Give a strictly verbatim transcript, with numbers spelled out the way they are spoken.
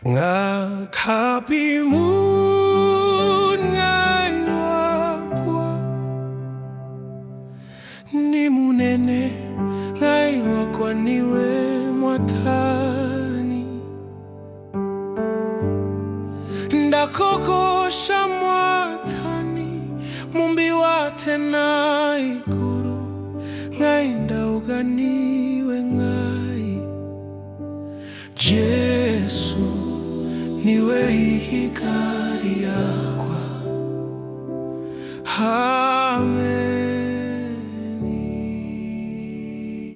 Ngakapi mun ngai wakwa ni munene ngai wakwa niwe mwatani ndakokosha mwatani mumbi wate na iguru ngai ndauganiwe ngai Jesu niwe hikari yakwa. Amen.